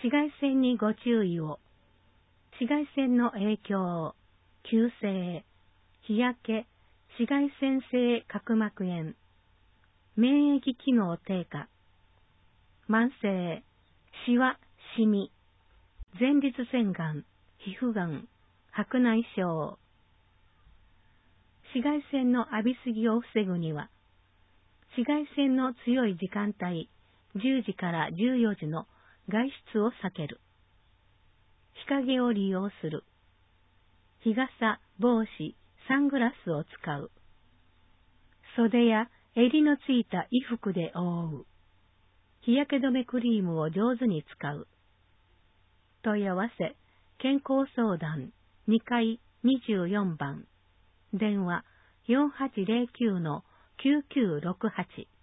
紫外線にご注意を。紫外線の影響、急性、日焼け、紫外線性角膜炎、免疫機能低下、慢性、シワ、シミ、前立腺がん、皮膚がん、白内障。紫外線の浴びすぎを防ぐには、紫外線の強い時間帯、10時から14時の外出を避ける。日陰を利用する。日傘、帽子、サングラスを使う。袖や襟のついた衣服で覆う。日焼け止めクリームを上手に使う。問い合わせ、健康相談、2階24番。電話、4809-9968。